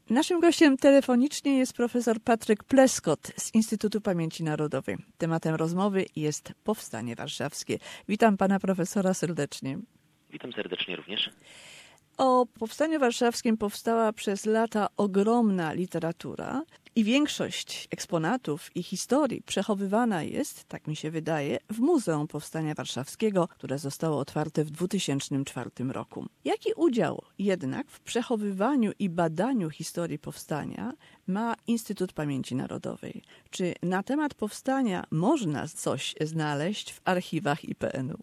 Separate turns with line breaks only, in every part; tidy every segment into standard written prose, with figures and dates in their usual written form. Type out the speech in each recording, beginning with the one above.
Naszym gościem telefonicznie jest profesor Patryk Pleskot z Instytutu Pamięci Narodowej. Tematem rozmowy jest Powstanie Warszawskie. Witam pana profesora serdecznie.
Witam serdecznie również.
O Powstaniu Warszawskim powstała przez lata ogromna literatura i większość eksponatów i historii przechowywana jest, tak mi się wydaje, w Muzeum Powstania Warszawskiego, które zostało otwarte w 2004 roku. Jaki udział jednak w przechowywaniu i badaniu historii powstania ma Instytut Pamięci Narodowej? Czy na temat powstania można coś znaleźć w archiwach IPN-u?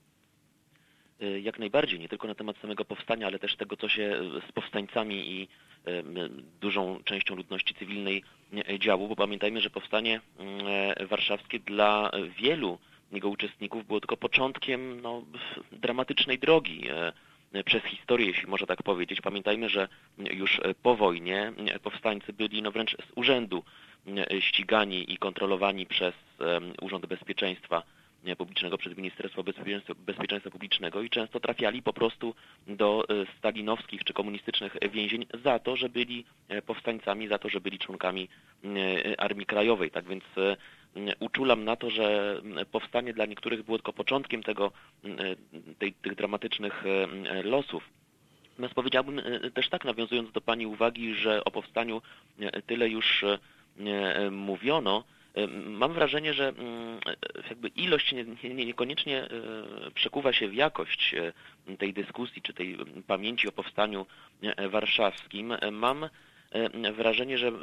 Jak najbardziej, nie tylko na temat samego powstania, ale też tego, co się z powstańcami i dużą częścią ludności cywilnej działo, bo pamiętajmy, że powstanie warszawskie dla wielu jego uczestników było tylko początkiem dramatycznej drogi przez historię, jeśli można tak powiedzieć. Pamiętajmy, że już po wojnie powstańcy byli wręcz z urzędu ścigani i kontrolowani przez Urząd Bezpieczeństwa Publicznego, przez Ministerstwo Bezpieczeństwa Publicznego i często trafiali po prostu do stalinowskich czy komunistycznych więzień za to, że byli powstańcami, za to, że byli członkami Armii Krajowej. Tak więc uczulam na to, że powstanie dla niektórych było tylko początkiem tych dramatycznych losów. Natomiast powiedziałbym też tak, nawiązując do pani uwagi, że o powstaniu tyle już mówiono. Mam wrażenie, że jakby ilość niekoniecznie przekuwa się w jakość tej dyskusji czy tej pamięci o powstaniu warszawskim. Mam wrażenie, że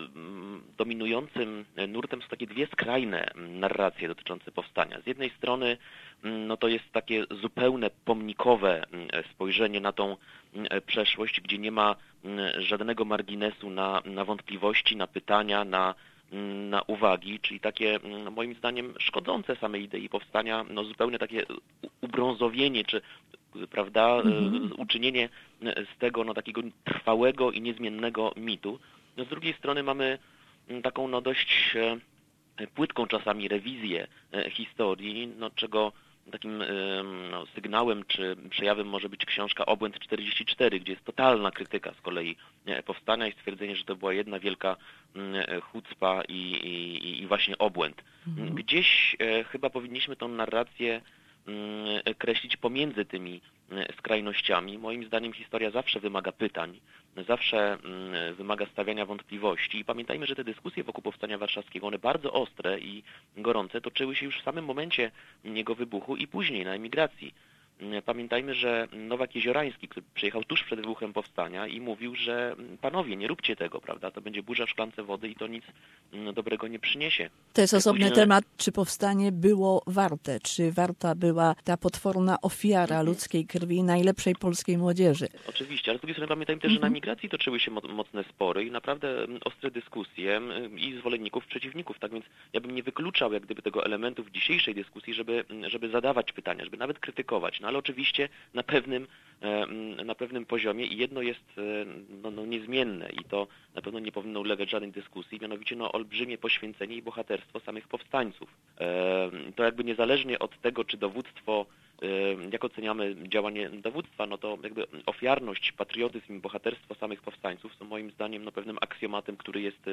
dominującym nurtem są takie dwie skrajne narracje dotyczące powstania. Z jednej strony to jest takie zupełne pomnikowe spojrzenie na tą przeszłość, gdzie nie ma żadnego marginesu na wątpliwości, na pytania, na uwagi, czyli takie moim zdaniem szkodzące samej idei powstania, zupełnie takie ubrązowienie, czy uczynienie z tego takiego trwałego i niezmiennego mitu. Z drugiej strony mamy taką dość płytką czasami rewizję historii, czego takim sygnałem czy przejawem może być książka Obłęd 44, gdzie jest totalna krytyka z kolei powstania i stwierdzenie, że to była jedna wielka chucpa i właśnie obłęd. Gdzieś chyba powinniśmy tą narrację kreślić pomiędzy tymi skrajnościami. Moim zdaniem historia zawsze wymaga pytań, zawsze wymaga stawiania wątpliwości i pamiętajmy, że te dyskusje wokół Powstania Warszawskiego, one bardzo ostre i gorące, toczyły się już w samym momencie jego wybuchu i później na emigracji. Pamiętajmy, że Nowak Jeziorański, który przyjechał tuż przed wybuchem powstania i mówił, że panowie, nie róbcie tego, prawda, to będzie burza w szklance wody i to nic dobrego nie przyniesie.
To jest osobny temat, czy powstanie było warte, czy warta była ta potworna ofiara ludzkiej krwi najlepszej polskiej młodzieży.
Oczywiście, ale z drugiej strony pamiętajmy też, że na emigracji toczyły się mocne spory i naprawdę ostre dyskusje i zwolenników, przeciwników, tak więc ja bym nie wykluczał jak gdyby tego elementu w dzisiejszej dyskusji, żeby zadawać pytania, żeby nawet krytykować, ale oczywiście na pewnym poziomie i jedno jest niezmienne i to na pewno nie powinno ulegać żadnej dyskusji, mianowicie olbrzymie poświęcenie i bohaterstwo samych powstańców. To jakby niezależnie od tego, czy dowództwo, jak oceniamy działanie dowództwa, to jakby ofiarność, patriotyzm i bohaterstwo samych powstańców są moim zdaniem pewnym aksjomatem, który jest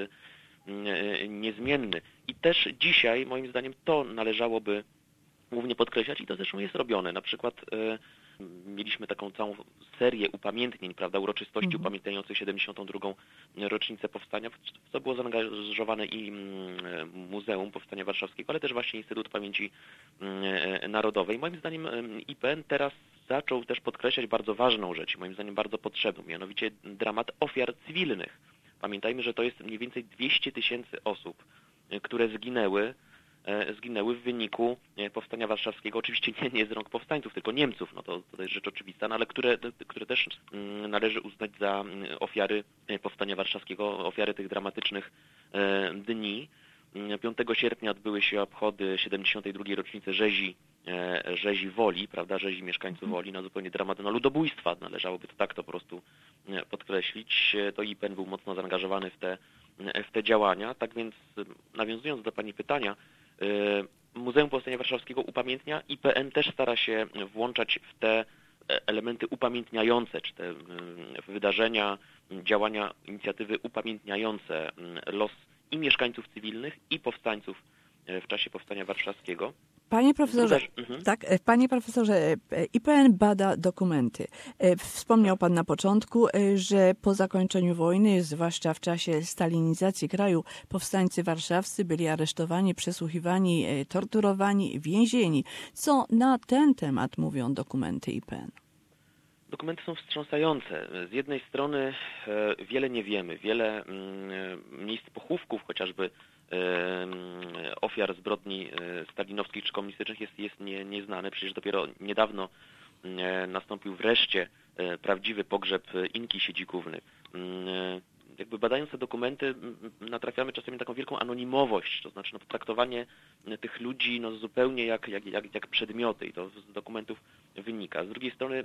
niezmienny. I też dzisiaj moim zdaniem to należałoby głównie podkreślać i to zresztą jest robione. Na przykład mieliśmy taką całą serię upamiętnień, uroczystości upamiętniających 72. rocznicę powstania, w co było zaangażowane i Muzeum Powstania Warszawskiego, ale też właśnie Instytut Pamięci Narodowej. Moim zdaniem IPN teraz zaczął też podkreślać bardzo ważną rzecz, moim zdaniem bardzo potrzebną, mianowicie dramat ofiar cywilnych. Pamiętajmy, że to jest mniej więcej 200 000 osób, które zginęły w wyniku Powstania Warszawskiego, oczywiście nie z rąk powstańców, tylko Niemców, to jest rzecz oczywista, ale które też należy uznać za ofiary Powstania Warszawskiego, ofiary tych dramatycznych dni. 5 sierpnia odbyły się obchody 72. rocznicy rzezi Woli, rzezi mieszkańców Woli, zupełnie dramat ludobójstwa, należałoby to tak to po prostu podkreślić. To IPN był mocno zaangażowany w te działania, tak więc nawiązując do pani pytania, Muzeum Powstania Warszawskiego upamiętnia, IPN też stara się włączać w te elementy upamiętniające, czy te wydarzenia, działania, inicjatywy upamiętniające los i mieszkańców cywilnych, i powstańców w czasie Powstania Warszawskiego.
Panie profesorze, panie profesorze, IPN bada dokumenty. Wspomniał pan na początku, że po zakończeniu wojny, zwłaszcza w czasie stalinizacji kraju, powstańcy warszawscy byli aresztowani, przesłuchiwani, torturowani, więzieni. Co na ten temat mówią dokumenty IPN?
Dokumenty są wstrząsające. Z jednej strony wiele nie wiemy, wiele miejsc pochówków, chociażby ofiar zbrodni stalinowskich czy komunistycznych jest nieznane. Przecież dopiero niedawno nastąpił wreszcie prawdziwy pogrzeb Inki Siedzikówny. Jakby badając te dokumenty natrafiamy czasami na taką wielką anonimowość, to znaczy traktowanie tych ludzi zupełnie jak przedmioty i to z dokumentów wynika. Z drugiej strony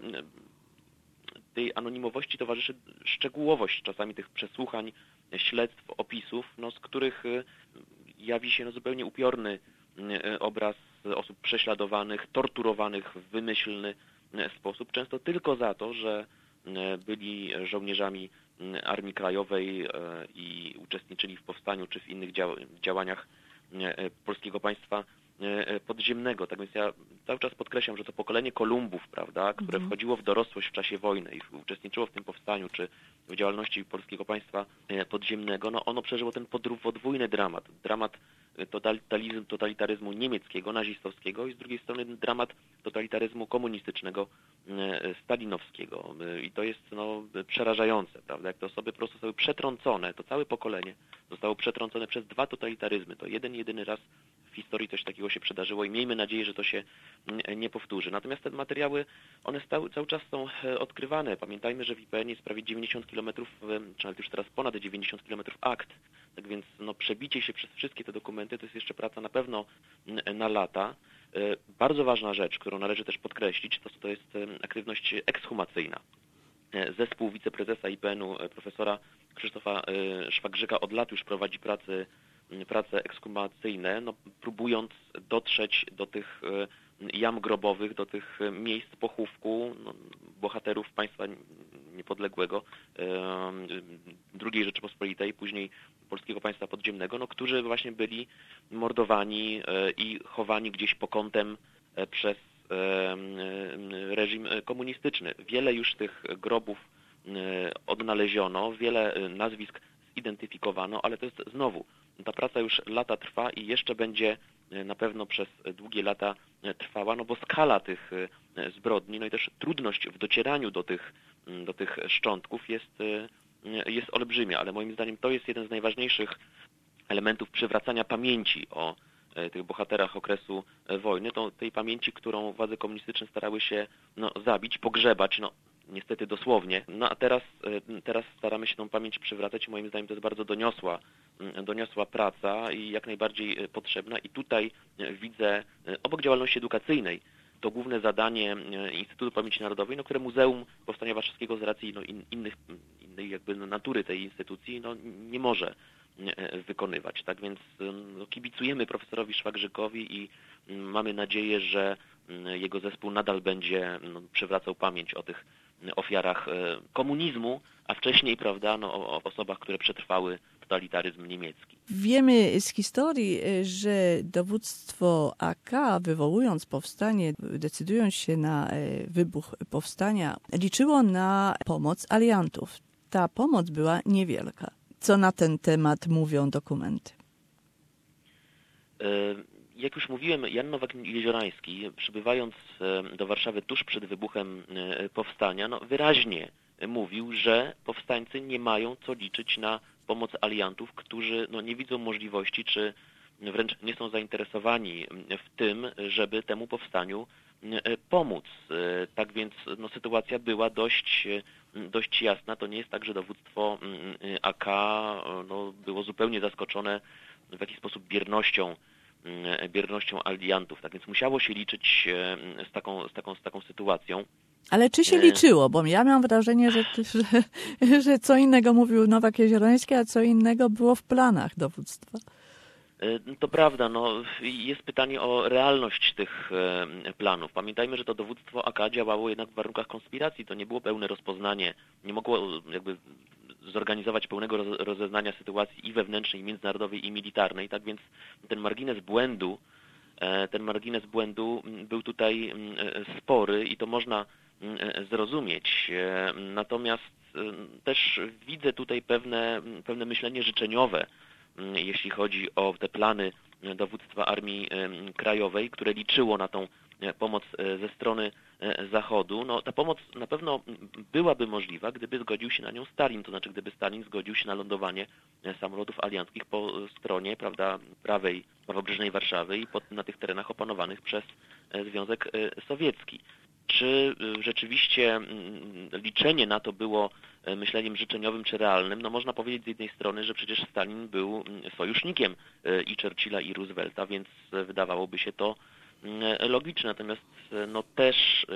tej anonimowości towarzyszy szczegółowość czasami tych przesłuchań, śledztw, opisów, z których jawi się zupełnie upiorny obraz osób prześladowanych, torturowanych w wymyślny sposób, często tylko za to, że byli żołnierzami Armii Krajowej i uczestniczyli w powstaniu czy w innych działaniach polskiego państwa podziemnego. Tak więc ja cały czas podkreślam, że to pokolenie Kolumbów, prawda, które wchodziło w dorosłość w czasie wojny i uczestniczyło w tym powstaniu, czy w działalności polskiego państwa podziemnego, ono przeżyło ten podwójny dramat. Dramat totalitaryzmu niemieckiego, nazistowskiego i z drugiej strony dramat totalitaryzmu komunistycznego, stalinowskiego. I to jest przerażające, prawda, jak te osoby po prostu zostały przetrącone, to całe pokolenie zostało przetrącone przez dwa totalitaryzmy. To jedyny raz w historii coś takiego się przydarzyło i miejmy nadzieję, że to się nie powtórzy. Natomiast te materiały, one cały czas są odkrywane. Pamiętajmy, że w IPN jest prawie 90 km, czy nawet już teraz ponad 90 km akt. Tak więc przebicie się przez wszystkie te dokumenty to jest jeszcze praca na pewno na lata. Bardzo ważna rzecz, którą należy też podkreślić, to jest aktywność ekshumacyjna. Zespół wiceprezesa IPN-u, profesora Krzysztofa Szwagrzyka od lat już prowadzi prace ekshumacyjne, próbując dotrzeć do tych jam grobowych, do tych miejsc pochówku bohaterów państwa niepodległego, II Rzeczypospolitej, później polskiego państwa podziemnego, którzy właśnie byli mordowani i chowani gdzieś po kątem przez reżim komunistyczny. Wiele już tych grobów odnaleziono, wiele nazwisk zidentyfikowano, ale to jest znowu, ta praca już lata trwa i jeszcze będzie na pewno przez długie lata trwała, bo skala tych zbrodni, i też trudność w docieraniu do tych szczątków jest olbrzymia, ale moim zdaniem to jest jeden z najważniejszych elementów przywracania pamięci o tych bohaterach okresu wojny, tej pamięci, którą władze komunistyczne starały się zabić, pogrzebać, niestety dosłownie. A teraz staramy się tą pamięć przywracać i moim zdaniem to jest bardzo doniosła praca i jak najbardziej potrzebna. I tutaj widzę, obok działalności edukacyjnej, to główne zadanie Instytutu Pamięci Narodowej, które Muzeum Powstania Warszawskiego z racji innej jakby natury tej instytucji nie może wykonywać. Tak więc kibicujemy profesorowi Szwagrzykowi i mamy nadzieję, że jego zespół nadal będzie przywracał pamięć o tych ofiarach komunizmu, a wcześniej, prawda, o osobach, które przetrwały totalitaryzm niemiecki.
Wiemy z historii, że dowództwo AK, wywołując powstanie, decydując się na wybuch powstania, liczyło na pomoc aliantów. Ta pomoc była niewielka. Co na ten temat mówią dokumenty?
Jak już mówiłem, Jan Nowak-Jeziorański, przybywając do Warszawy tuż przed wybuchem powstania, wyraźnie mówił, że powstańcy nie mają co liczyć na pomoc aliantów, którzy nie widzą możliwości, czy wręcz nie są zainteresowani w tym, żeby temu powstaniu pomóc. Tak więc sytuacja była dość jasna. To nie jest tak, że dowództwo AK było zupełnie zaskoczone w jakiś sposób biernością aliantów. Tak więc musiało się liczyć z taką sytuacją.
Ale czy się liczyło? Bo ja mam wrażenie, że co innego mówił Nowak-Jeziorański, a co innego było w planach dowództwa.
To prawda, jest pytanie o realność tych planów. Pamiętajmy, że to dowództwo AK działało jednak w warunkach konspiracji, to nie było pełne rozpoznanie, nie mogło jakby zorganizować pełnego rozeznania sytuacji i wewnętrznej, i międzynarodowej, i militarnej, tak więc ten margines błędu był tutaj spory i to można zrozumieć. Natomiast też widzę tutaj pewne myślenie życzeniowe, jeśli chodzi o te plany dowództwa Armii Krajowej, które liczyło na tą pomoc ze strony Zachodu. Ta pomoc na pewno byłaby możliwa, gdyby zgodził się na nią Stalin, to znaczy gdyby Stalin zgodził się na lądowanie samolotów alianckich po stronie, prawda, prawobrzeżnej Warszawy i na tych terenach opanowanych przez Związek Sowiecki. Czy rzeczywiście liczenie na to było myśleniem życzeniowym czy realnym? Można powiedzieć z jednej strony, że przecież Stalin był sojusznikiem i Churchilla, i Roosevelta, więc wydawałoby się to logiczne. Natomiast też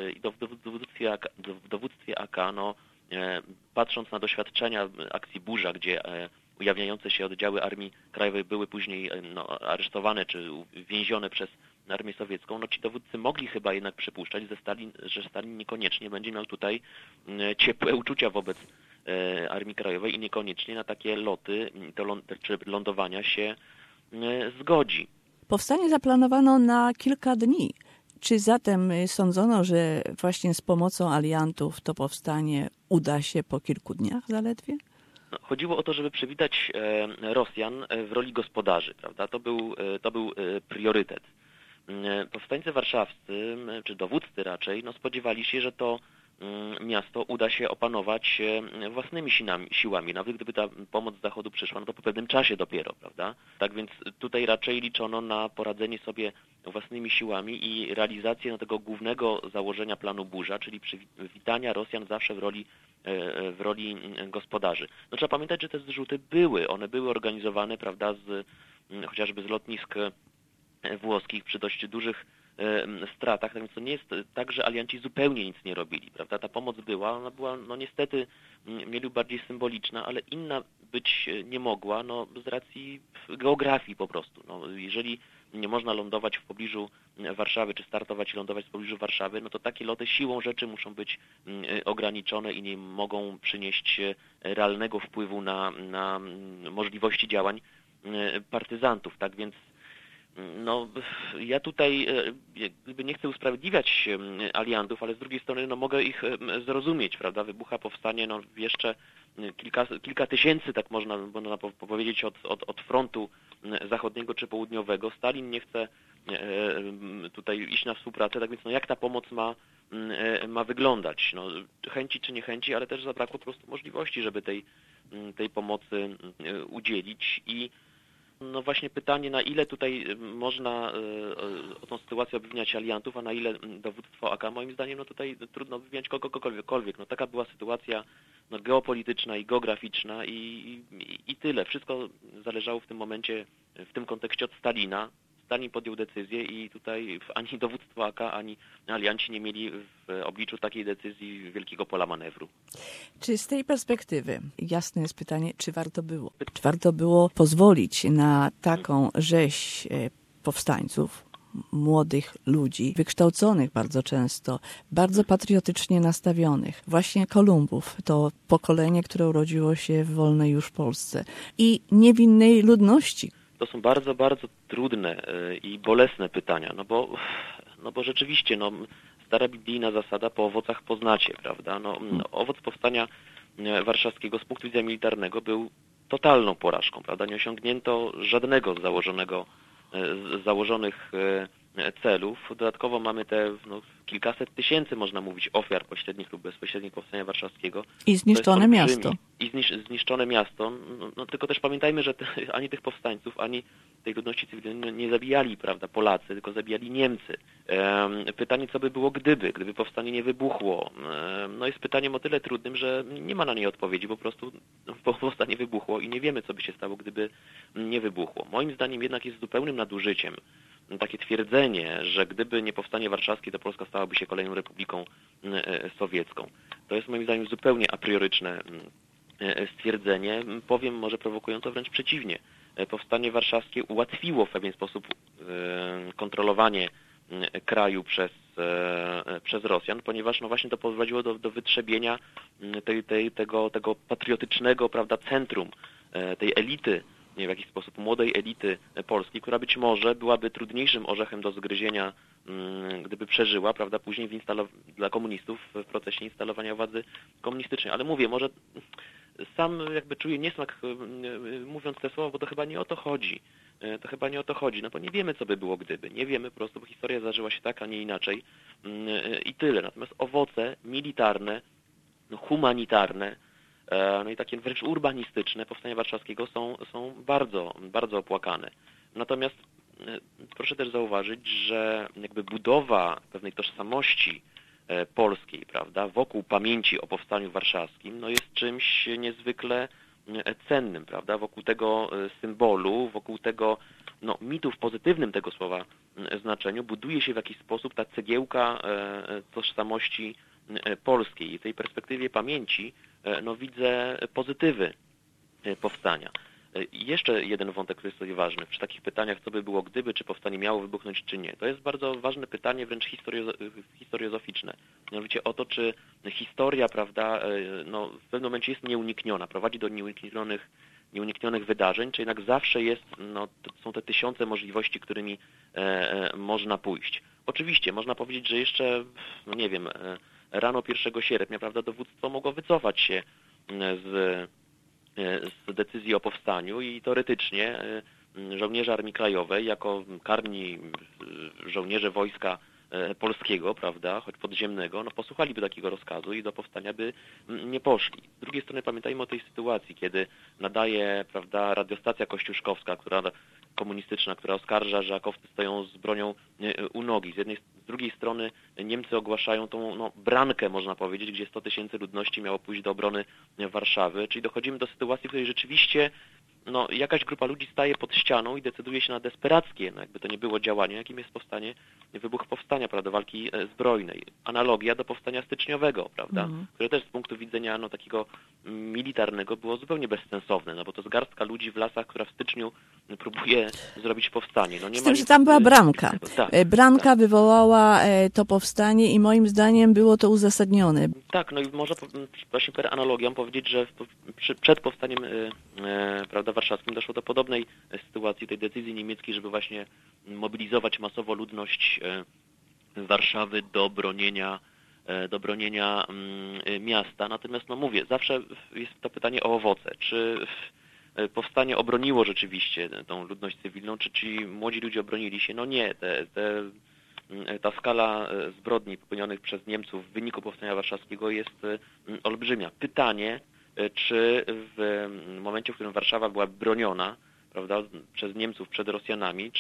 w dowództwie AK, patrząc na doświadczenia akcji Burza, gdzie ujawniające się oddziały Armii Krajowej były później aresztowane czy więzione przez Armię Sowiecką, ci dowódcy mogli chyba jednak przypuszczać, że Stalin niekoniecznie będzie miał tutaj ciepłe uczucia wobec Armii Krajowej i niekoniecznie na takie loty czy lądowania się zgodzi.
Powstanie zaplanowano na kilka dni. Czy zatem sądzono, że właśnie z pomocą aliantów to powstanie uda się po kilku dniach zaledwie?
Chodziło o to, żeby przywitać Rosjan w roli gospodarzy, prawda? To był priorytet. Powstańcy warszawscy, czy dowódcy raczej, spodziewali się, że to miasto uda się opanować własnymi siłami, nawet gdyby ta pomoc z Zachodu przyszła, to po pewnym czasie dopiero, prawda? Tak więc tutaj raczej liczono na poradzenie sobie własnymi siłami i realizację tego głównego założenia planu Burza, czyli przywitania Rosjan zawsze w roli gospodarzy. Trzeba pamiętać, że te zrzuty one były organizowane, prawda, chociażby z lotnisk włoskich przy dość dużych stratach, tak więc to nie jest tak, że alianci zupełnie nic nie robili, prawda? Ta pomoc ona była niestety mniej bardziej symboliczna, ale inna być nie mogła, z racji geografii po prostu. Jeżeli nie można lądować w pobliżu Warszawy, czy startować i lądować w pobliżu Warszawy, to takie loty siłą rzeczy muszą być ograniczone i nie mogą przynieść realnego wpływu na możliwości działań partyzantów, tak więc ja tutaj nie chcę usprawiedliwiać aliantów, ale z drugiej strony mogę ich zrozumieć, prawda? Wybucha powstanie jeszcze kilka tysięcy, tak można powiedzieć, od frontu zachodniego czy południowego. Stalin nie chce tutaj iść na współpracę, tak więc jak ta pomoc ma wyglądać? Chęci czy nie chęci, ale też zabrakło po prostu możliwości, żeby tej pomocy udzielić i właśnie pytanie, na ile tutaj można o tą sytuację obwiniać aliantów, a na ile dowództwo AK, moim zdaniem, tutaj trudno obwiniać kogokolwiek. Taka była sytuacja geopolityczna i geograficzna i tyle. Wszystko zależało w tym momencie, w tym kontekście od Stalina. Stalin podjął decyzję i tutaj ani dowództwo AK, ani alianci nie mieli w obliczu takiej decyzji wielkiego pola manewru.
Czy z tej perspektywy, jasne jest pytanie, czy warto było? Czy warto było pozwolić na taką rzeź powstańców, młodych ludzi, wykształconych bardzo często, bardzo patriotycznie nastawionych, właśnie Kolumbów, to pokolenie, które urodziło się w wolnej już Polsce i niewinnej ludności?
To są bardzo, bardzo trudne i bolesne pytania, bo rzeczywiście, stara biblijna zasada po owocach poznacie, prawda? Owoc powstania warszawskiego z punktu widzenia militarnego był totalną porażką, prawda? Nie osiągnięto żadnego z założonych celów. Dodatkowo mamy te kilkaset tysięcy, można mówić, ofiar pośrednich lub bezpośrednich powstania warszawskiego.
I zniszczone miasto.
I zniszczone miasto. Tylko też pamiętajmy, że ani tych powstańców, ani tej ludności cywilnej nie zabijali, prawda, Polacy, tylko zabijali Niemcy. Pytanie, co by było gdyby powstanie nie wybuchło. Jest pytaniem o tyle trudnym, że nie ma na nie odpowiedzi, po prostu powstanie wybuchło i nie wiemy, co by się stało, gdyby nie wybuchło. Moim zdaniem jednak jest zupełnym nadużyciem takie twierdzenie, że gdyby nie powstanie warszawskie, to Polska stałaby się kolejną republiką sowiecką. To jest moim zdaniem zupełnie aprioryczne stwierdzenie. Powiem może prowokująco, wręcz przeciwnie. Powstanie warszawskie ułatwiło w pewien sposób kontrolowanie kraju przez Rosjan, ponieważ no właśnie to prowadziło do wytrzebienia tego patriotycznego, prawda, centrum, tej elity, nie w jakiś sposób młodej elity polskiej, która być może byłaby trudniejszym orzechem do zgryzienia, gdyby przeżyła, prawda, później dla komunistów w procesie instalowania władzy komunistycznej. Ale mówię, może sam jakby czuję niesmak mówiąc te słowa, bo to chyba nie o to chodzi. To chyba nie o to chodzi, no bo nie wiemy, co by było gdyby. Nie wiemy po prostu, bo historia zdarzyła się tak, a nie inaczej i tyle. Natomiast owoce militarne, no humanitarne, no i takie wręcz urbanistyczne powstania warszawskiego są bardzo, bardzo opłakane. Natomiast proszę też zauważyć, że jakby budowa pewnej tożsamości polskiej, prawda, wokół pamięci o powstaniu warszawskim, no jest czymś niezwykle cennym, prawda, wokół tego symbolu, wokół tego no, mitu w pozytywnym tego słowa znaczeniu buduje się w jakiś sposób ta cegiełka tożsamości polskiej. I w tej perspektywie pamięci no, widzę pozytywy powstania. Jeszcze jeden wątek, który jest tutaj ważny. Przy takich pytaniach, co by było gdyby, czy powstanie miało wybuchnąć, czy nie. To jest bardzo ważne pytanie, wręcz historiozoficzne. Mianowicie o to, czy historia, prawda, no, w pewnym momencie jest nieunikniona, prowadzi do nieuniknionych wydarzeń, czy jednak zawsze jest, no, są te tysiące możliwości, którymi można pójść. Oczywiście, można powiedzieć, że jeszcze, no nie wiem, rano 1 sierpnia, prawda, dowództwo mogło wycofać się z decyzji o powstaniu i teoretycznie żołnierze Armii Krajowej jako karni żołnierze Wojska Polskiego, prawda, choć podziemnego, no posłuchaliby takiego rozkazu i do powstania by nie poszli. Z drugiej strony pamiętajmy o tej sytuacji, kiedy nadaje, prawda, radiostacja kościuszkowska, komunistyczna, która oskarża, że akowcy stoją z bronią u nogi. Z drugiej strony Niemcy ogłaszają tą no, brankę, można powiedzieć, gdzie 100 000 ludności miało pójść do obrony Warszawy, czyli dochodzimy do sytuacji, w której rzeczywiście no, jakaś grupa ludzi staje pod ścianą i decyduje się na desperackie, no, jakby to nie było działanie, jakim jest wybuch powstania, prawda, walki zbrojnej. Analogia do powstania styczniowego, prawda, które też z punktu widzenia no, takiego militarnego było zupełnie bezsensowne, no bo to jest garstka ludzi w lasach, która w styczniu próbuje zrobić powstanie. No, nie
z
ma
tym,
nic,
że tam była bramka. Bramka
tak.
wywołała to powstanie i moim zdaniem było to uzasadnione.
Tak, no i można właśnie per analogią powiedzieć, że przed powstaniem prawda, warszawskim doszło do podobnej sytuacji, tej decyzji niemieckiej, żeby właśnie mobilizować masowo ludność Warszawy do bronienia miasta. Natomiast no mówię, zawsze jest to pytanie o owoce. Czy powstanie obroniło rzeczywiście tą ludność cywilną, czy ci młodzi ludzie obronili się? No nie, ta skala zbrodni popełnionych przez Niemców w wyniku powstania warszawskiego jest olbrzymia. Pytanie, czy w momencie, w którym Warszawa była broniona, prawda, przez Niemców przed Rosjanami,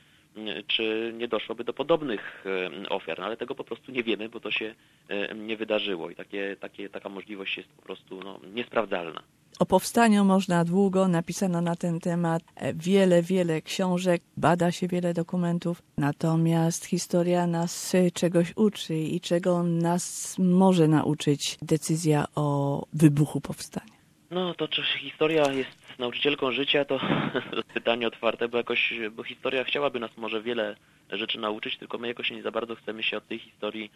czy nie doszłoby do podobnych ofiar, no, ale tego po prostu nie wiemy, bo to się nie wydarzyło i taka możliwość jest po prostu no, niesprawdzalna.
O powstaniu można długo, napisano na ten temat wiele książek, bada się wiele dokumentów, natomiast historia nas czegoś uczy i czego nas może nauczyć decyzja o wybuchu powstania.
No to czy historia jest nauczycielką życia, to pytanie otwarte, bo historia chciałaby nas może wiele rzeczy nauczyć, tylko my jakoś nie za bardzo chcemy się od tej historii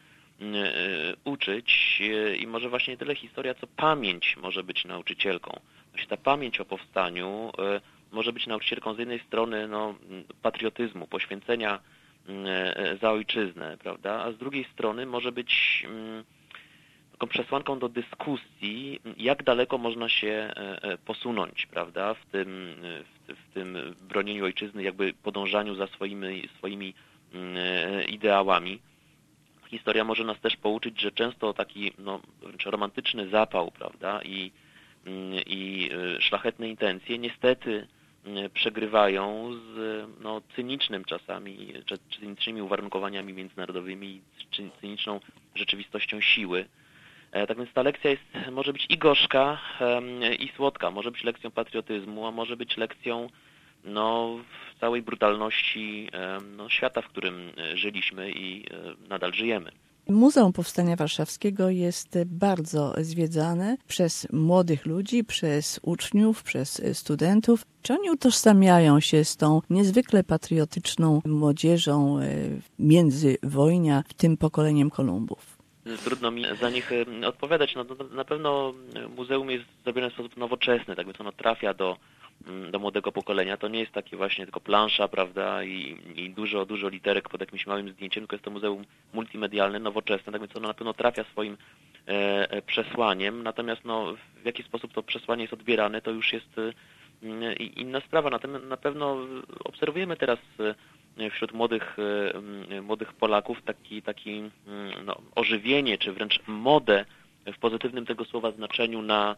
uczyć i może właśnie nie tyle historia, co pamięć może być nauczycielką. Właśnie ta pamięć o powstaniu może być nauczycielką z jednej strony no, patriotyzmu, poświęcenia za ojczyznę, prawda, a z drugiej strony może być taką przesłanką do dyskusji, jak daleko można się posunąć, prawda, w tym bronieniu ojczyzny, jakby podążaniu za swoimi ideałami. Historia może nas też pouczyć, że często taki no, wręcz romantyczny zapał, prawda, i szlachetne intencje niestety przegrywają z no, cynicznym czasami, cynicznymi uwarunkowaniami międzynarodowymi, cyniczną rzeczywistością siły. Tak więc ta lekcja może być i gorzka, i słodka, może być lekcją patriotyzmu, a może być lekcją no, całej brutalności no, świata, w którym żyliśmy i nadal żyjemy.
Muzeum Powstania Warszawskiego jest bardzo zwiedzane przez młodych ludzi, przez uczniów, przez studentów. Czy oni utożsamiają się z tą niezwykle patriotyczną młodzieżą międzywojnia, tym pokoleniem Kolumbów?
Trudno mi za nich odpowiadać. No, na pewno muzeum jest zrobione w sposób nowoczesny, tak więc ono trafia do młodego pokolenia. To nie jest takie właśnie tylko plansza, prawda, i dużo literek pod jakimś małym zdjęciem, tylko jest to muzeum multimedialne, nowoczesne, tak więc ono na pewno trafia swoim przesłaniem. Natomiast no, w jaki sposób to przesłanie jest odbierane, to już jest inna sprawa. Na pewno obserwujemy teraz wśród młodych Polaków taki ożywienie, czy wręcz modę w pozytywnym tego słowa znaczeniu na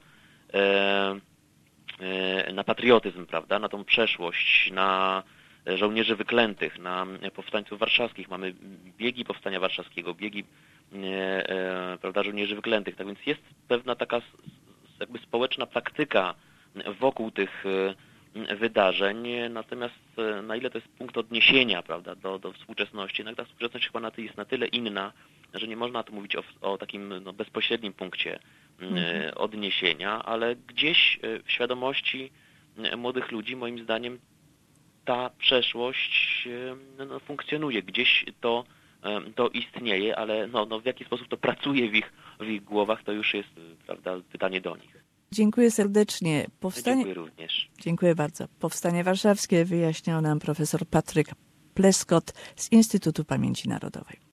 patriotyzm, prawda, na tą przeszłość, na żołnierzy wyklętych, na powstańców warszawskich. Mamy biegi Powstania Warszawskiego, biegi, prawda, żołnierzy wyklętych. Tak więc jest pewna taka jakby społeczna praktyka wokół tych wydarzeń, natomiast na ile to jest punkt odniesienia, prawda, do współczesności, jednak ta współczesność chyba jest na tyle inna, że nie można tu mówić o takim bezpośrednim punkcie odniesienia, ale gdzieś w świadomości młodych ludzi, moim zdaniem, ta przeszłość funkcjonuje. Gdzieś to istnieje, ale w jaki sposób to pracuje w ich głowach, to już jest, prawda, pytanie do nich.
Dziękuję serdecznie.
Dziękuję również.
Dziękuję bardzo. Powstanie Warszawskie wyjaśniał nam profesor Patryk Pleskot z Instytutu Pamięci Narodowej.